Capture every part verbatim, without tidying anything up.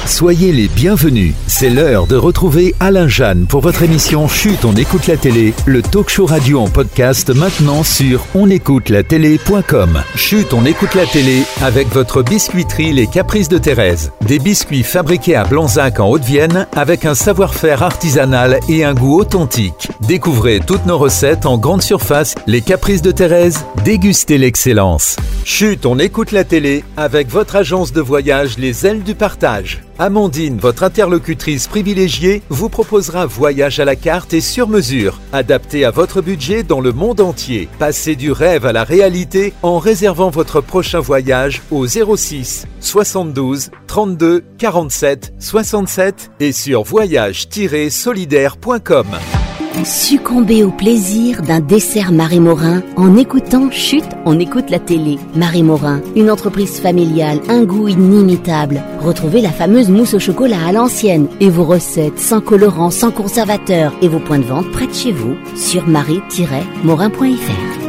Soyez les bienvenus. C'est l'heure de retrouver Alain Jeanne pour votre émission Chut, on écoute la télé, le talk show radio en podcast maintenant sur on écoute la télé point com. Chut, on écoute la télé avec votre biscuiterie Les Caprices de Thérèse. Des biscuits fabriqués à Blanzac en Haute-Vienne avec un savoir-faire artisanal et un goût authentique. Découvrez toutes nos recettes en grande surface. Les Caprices de Thérèse, dégustez l'excellence. Chut, on écoute la télé avec votre agence de voyage Les Ailes du Partage. Amandine, votre interlocutrice privilégiée, vous proposera voyage à la carte et sur mesure, adapté à votre budget dans le monde entier. Passez du rêve à la réalité en réservant votre prochain voyage au zéro six soixante-douze trente-deux quarante-sept soixante-sept et sur voyage tiret solidaire point com. Succombez au plaisir d'un dessert Marie Morin en écoutant Chut, on écoute la télé. Marie Morin, une entreprise familiale, un goût inimitable. Retrouvez la fameuse mousse au chocolat à l'ancienne et vos recettes sans colorant, sans conservateur et vos points de vente près de chez vous sur marie tiret morin point f r.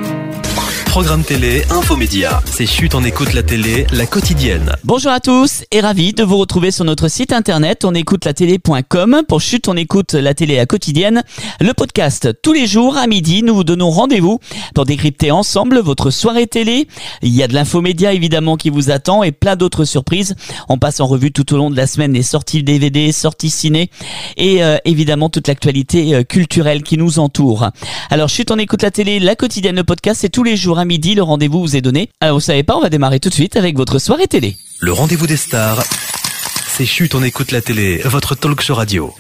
Programme télé, infomédia. C'est Chut, on écoute la télé, la quotidienne. Bonjour à tous et ravi de vous retrouver sur notre site internet on écoute la télé point com pour Chut, on écoute la télé, la quotidienne. Le podcast tous les jours à midi, nous vous donnons rendez-vous pour décrypter ensemble votre soirée télé. Il y a de l'infomédia évidemment qui vous attend et plein d'autres surprises. On passe en revue tout au long de la semaine les sorties D V D, sorties ciné et euh, évidemment toute l'actualité euh, culturelle qui nous entoure. Alors Chut, on écoute la télé, la quotidienne, le podcast, c'est tous les jours à midi, le rendez-vous vous est donné. Alors vous savez pas, on va démarrer tout de suite avec votre soirée télé. Le rendez-vous des stars, c'est Chut, on écoute la télé, votre talk show radio.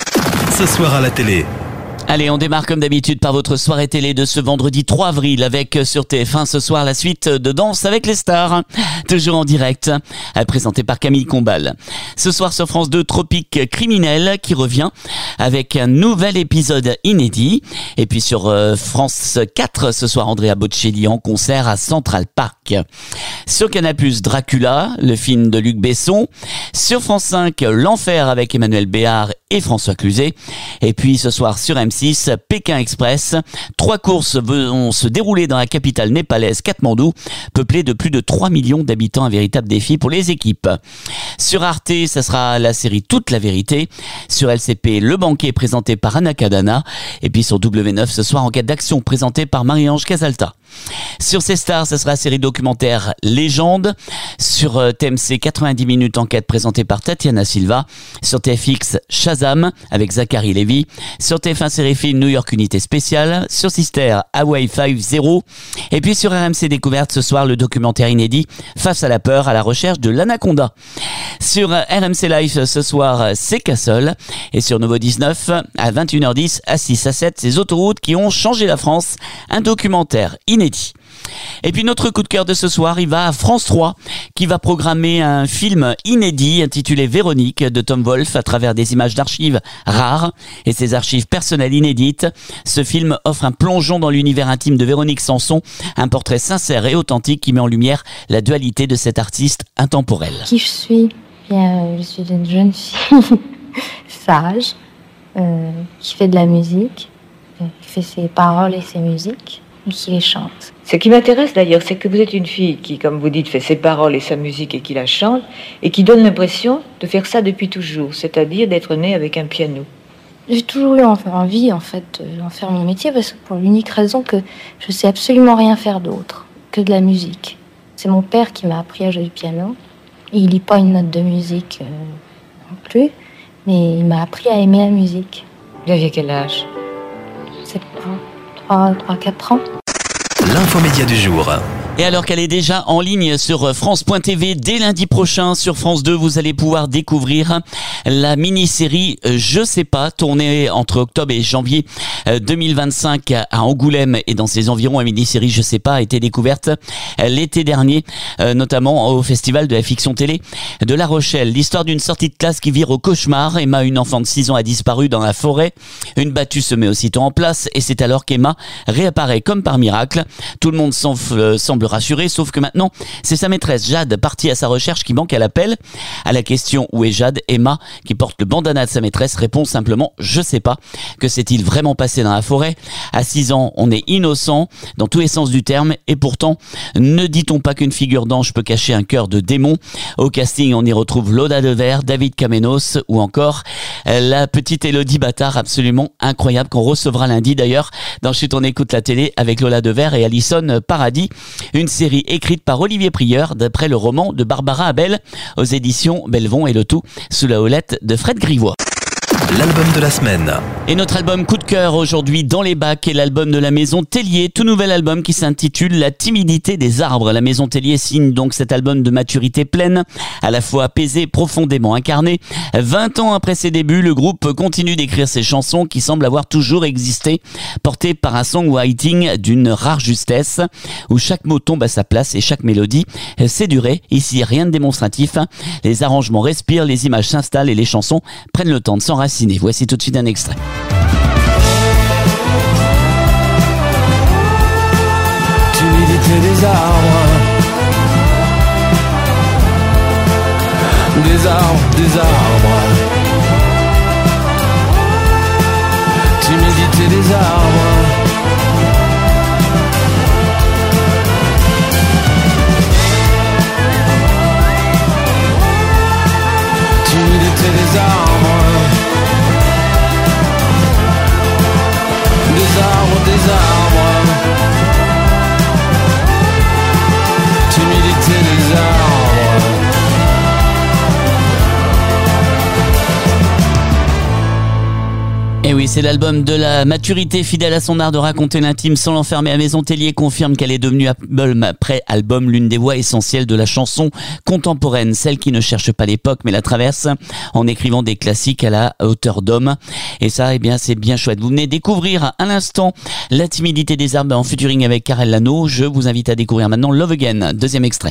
Ce soir à la télé. Allez, on démarre comme d'habitude par votre soirée télé de ce vendredi trois avril avec sur T F un ce soir la suite de Danse avec les stars, toujours en direct, présentée par Camille Combal. Ce soir sur France deux, Tropique criminel qui revient avec un nouvel épisode inédit. Et puis sur euh, France quatre, ce soir Andrea Bocelli en concert à Central Park. Sur Canal plus, Dracula, le film de Luc Besson. Sur France cinq, L'Enfer avec Emmanuel Béard et François Cluzet. Et puis ce soir sur M six, Pékin Express. Trois courses vont se dérouler dans la capitale népalaise Katmandou, peuplée de plus de trois millions d'habitants, un véritable défi pour les équipes. Sur Arte, ça sera la série Toute la vérité. Sur L C P, Le Banquet présenté par Anna Cadana. Et puis sur W neuf ce soir, Enquête d'action présentée par Marie-Ange Casalta. Sur C Stars, ça sera la série documentaire Légende. Sur T M C, quatre-vingt-dix minutes enquête présentée par Tatiana Silva. Sur T F X, Shazam avec Zachary Lévy. Sur T F un série film New York Unité Spéciale. Sur Sister, Hawaii cinq zéro. Et puis sur R M C Découverte ce soir, le documentaire inédit Face à la peur, à la recherche de l'anaconda. Sur R M C Life ce soir, c'est Castle. Et sur Nouveau dix-neuf, à vingt et une heures dix, à six à sept, ces autoroutes qui ont changé la France. Un documentaire inédit. Et puis notre coup de cœur de ce soir, il va à France trois qui va programmer un film inédit intitulé Véronique de Tom Wolfe à travers des images d'archives rares et ses archives personnelles inédites. Ce film offre un plongeon dans l'univers intime de Véronique Sanson, un portrait sincère et authentique qui met en lumière la dualité de cette artiste intemporelle. Qui je suis ? Bien, je suis une jeune fille sage euh, qui fait de la musique, euh, qui fait ses paroles et ses musiques. Qui les chante. Ce qui m'intéresse d'ailleurs, c'est que vous êtes une fille qui, comme vous dites, fait ses paroles et sa musique et qui la chante, et qui donne l'impression de faire ça depuis toujours, c'est-à-dire d'être née avec un piano. J'ai toujours eu envie, en fait, d'en faire mon métier, parce que pour l'unique raison que je sais absolument rien faire d'autre que de la musique. C'est mon père qui m'a appris à jouer du piano. Il lit pas une note de musique euh, non plus, mais il m'a appris à aimer la musique. Vous aviez quel âge ? C'est pas trois quatre ans. L'infomédia du jour. Et alors qu'elle est déjà en ligne sur France point T V dès lundi prochain sur France deux, vous allez pouvoir découvrir la mini-série Je sais pas, tournée entre octobre et janvier deux mille vingt-cinq à Angoulême et dans ses environs. La mini-série Je sais pas a été découverte l'été dernier, notamment au Festival de la fiction télé de La Rochelle. L'histoire d'une sortie de classe qui vire au cauchemar. Emma, une enfant de six ans, a disparu dans la forêt. Une battue se met aussitôt en place et c'est alors qu'Emma réapparaît comme par miracle. Tout le monde semble semble rassuré, sauf que maintenant, c'est sa maîtresse Jade, partie à sa recherche, qui manque à l'appel. À la question où est Jade, Emma, qui porte le bandana de sa maîtresse, répond simplement « je sais pas ». Que s'est-il vraiment passé dans la forêt? À six ans, on est innocent dans tous les sens du terme, et pourtant, ne dit-on pas qu'une figure d'ange peut cacher un cœur de démon? Au casting, on y retrouve Lola Devers, David Kamenos ou encore la petite Élodie Bâtard, absolument incroyable, qu'on recevra lundi d'ailleurs dans Chut on écoute la télé avec Lola Devers et Alison Paradis, une série écrite par Olivier Prieur d'après le roman de Barbara Abel aux éditions Bellevon, et le tout sous la houlette de Fred Grivois. L'album de la semaine. Et notre album coup de cœur aujourd'hui dans les bacs est l'album de la Maison Tellier, tout nouvel album qui s'intitule La timidité des arbres. La Maison Tellier signe donc cet album de maturité pleine, à la fois apaisé, profondément incarné. vingt ans après ses débuts, le groupe continue d'écrire ses chansons qui semblent avoir toujours existé, portées par un songwriting d'une rare justesse, où chaque mot tombe à sa place et chaque mélodie sait durer. Ici, rien de démonstratif. Les arrangements respirent, les images s'installent et les chansons prennent le temps de s'enraciner. Voici tout de suite un extrait. Timidité des arbres, des arbres, des arbres. Timidité des arbres. Timidité des arbres. Des arbres, des arbres. Timidité des arbres. Et oui, c'est l'album de la maturité, fidèle à son art de raconter l'intime sans l'enfermer. À Maison Tellier confirme qu'elle est devenue album après album l'une des voix essentielles de la chanson contemporaine, celle qui ne cherche pas l'époque mais la traverse en écrivant des classiques à la hauteur d'homme. Et ça, eh bien, c'est bien chouette. Vous venez découvrir à l'instant La timidité des arbres en featuring avec Karel Lano. Je vous invite à découvrir maintenant Love Again, deuxième extrait.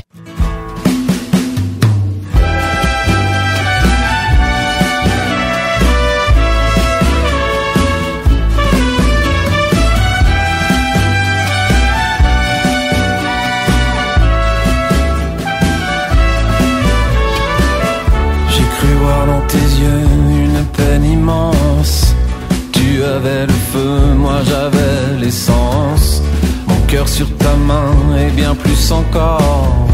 Dans tes yeux une peine immense. Tu avais le feu, moi j'avais l'essence. Mon cœur sur ta main et bien plus encore.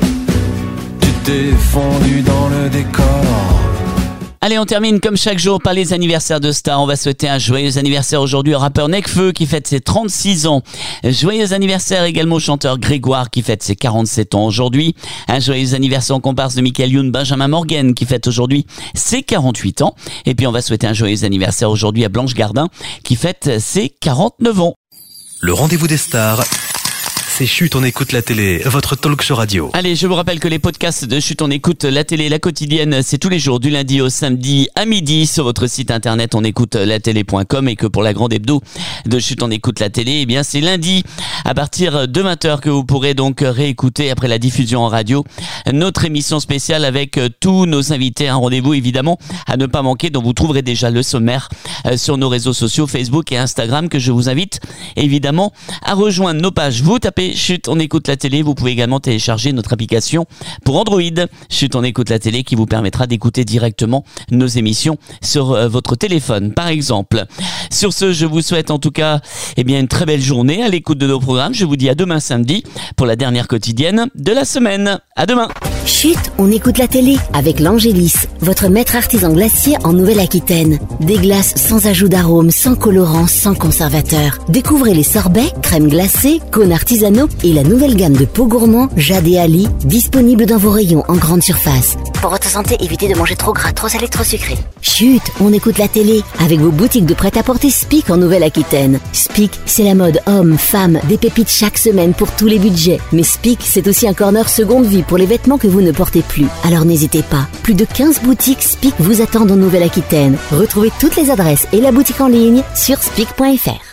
Tu t'es fondu dans le décor. Allez, on termine comme chaque jour par les anniversaires de stars. On va souhaiter un joyeux anniversaire aujourd'hui au rappeur Nekfeu qui fête ses trente-six ans. Joyeux anniversaire également au chanteur Grégoire qui fête ses quarante-sept ans aujourd'hui. Un joyeux anniversaire en comparse de Michael Youn, Benjamin Morgan qui fête aujourd'hui ses quarante-huit ans. Et puis on va souhaiter un joyeux anniversaire aujourd'hui à Blanche Gardin qui fête ses quarante-neuf ans. Le rendez-vous des stars. C'est Chut, on écoute la télé, votre talk show radio. Allez, je vous rappelle que les podcasts de Chut, on écoute la télé, la quotidienne, c'est tous les jours du lundi au samedi à midi sur votre site internet on écoute la télé point com, et que pour la grande hebdo de Chut, on écoute la télé, eh bien c'est lundi à partir de vingt heures que vous pourrez donc réécouter après la diffusion en radio notre émission spéciale avec tous nos invités. Un rendez-vous évidemment à ne pas manquer dont vous trouverez déjà le sommaire sur nos réseaux sociaux Facebook et Instagram que je vous invite évidemment à rejoindre nos pages. Vous tapez Chut, on écoute la télé. Vous pouvez également télécharger notre application pour Android. Chut, on écoute la télé qui vous permettra d'écouter directement nos émissions sur euh, votre téléphone, par exemple. Sur ce, je vous souhaite en tout cas eh bien, une très belle journée à l'écoute de nos programmes. Je vous dis à demain samedi pour la dernière quotidienne de la semaine. À demain. Chut, on écoute la télé avec l'Angélis, votre maître artisan glacier en Nouvelle-Aquitaine. Des glaces sans ajout d'arôme, sans colorant, sans conservateur. Découvrez les sorbets, crème glacée, cônes artisanaux et la nouvelle gamme de pots gourmands Jade et Ali, disponible dans vos rayons en grande surface. Pour votre santé, évitez de manger trop gras, trop salé, trop sucré. Chut, on écoute la télé avec vos boutiques de prêt-à-porter Spic en Nouvelle-Aquitaine. Spic, c'est la mode homme, femme, des pépites chaque semaine pour tous les budgets. Mais Spic, c'est aussi un corner seconde vie pour les vêtements que vous ne portez plus. Alors n'hésitez pas, plus de quinze boutiques Spic vous attendent en Nouvelle-Aquitaine. Retrouvez toutes les adresses et la boutique en ligne sur spic point f r.